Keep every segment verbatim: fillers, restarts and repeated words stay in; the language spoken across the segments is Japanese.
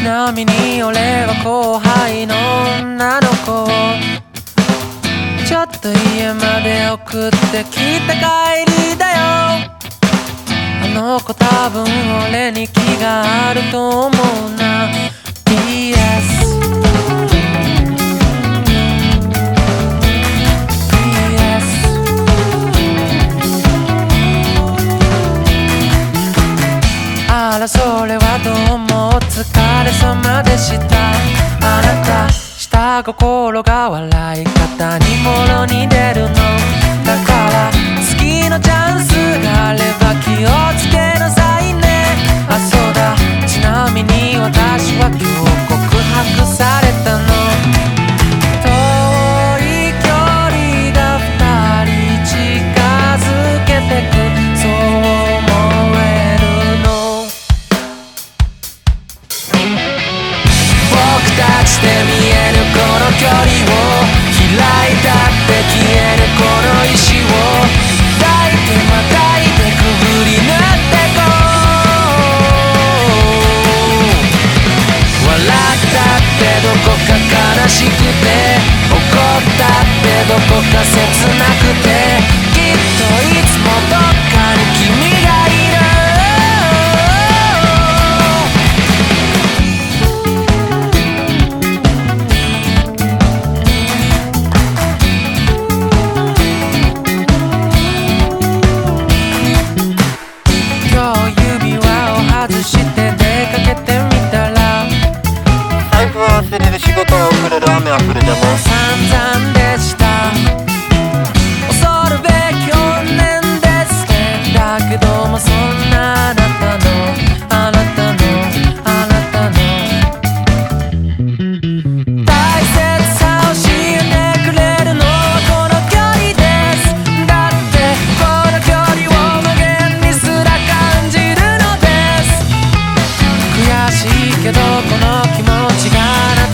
ちなみに俺は後輩の女の子、ちょっと家まで送ってきた帰りだよ。あの子多分俺に気があると思うな。 ピーエスあらそれはどうもお疲れ様でした。あなた下心が笑い方にもろに出るのだから、次のチャンスがあれば気をつけなさいね。あ、そうだ、ちなみに私は今日告白されたの。遠い距離が二人近づけてく、そう思えるの。僕たちで見えるこの距離を、開いたって消えるこの石を抱いてまたいてくぐり抜ってこう。笑ったってどこか悲しくて、怒ったってどこか切なくて、きっといつもどっかに君がいる。 忘れる仕事は遅れる雨は降るでも散々でした。恐るべき怨念ですね。だけどもそんなあなたのあなたのあなたの大切さを教えてくれるのはこの距離です。だってこの距離を無限にすら感じるのです。悔しいけどこの気持ちが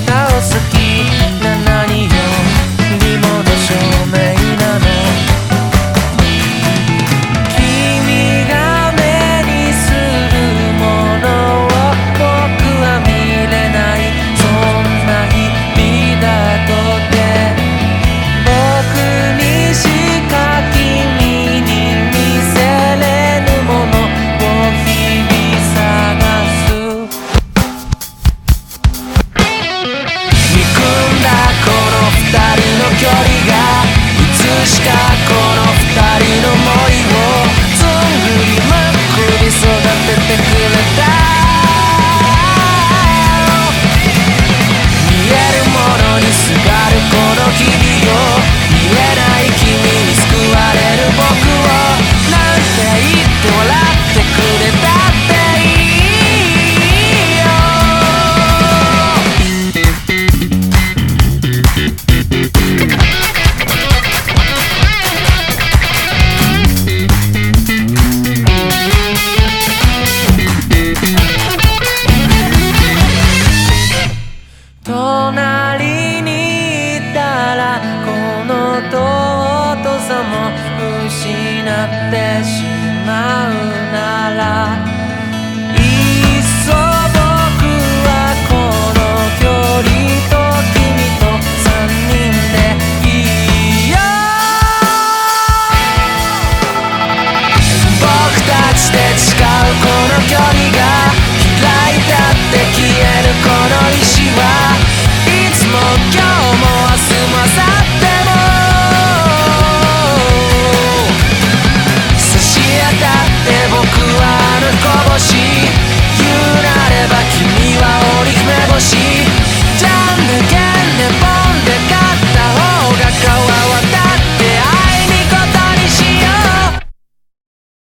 隣にいたらこの尊さも失ってしまうなら、いっそ僕はこの距離と君と三人でいいよ。僕たちで誓うこの距離が、開いたって消えるこの石は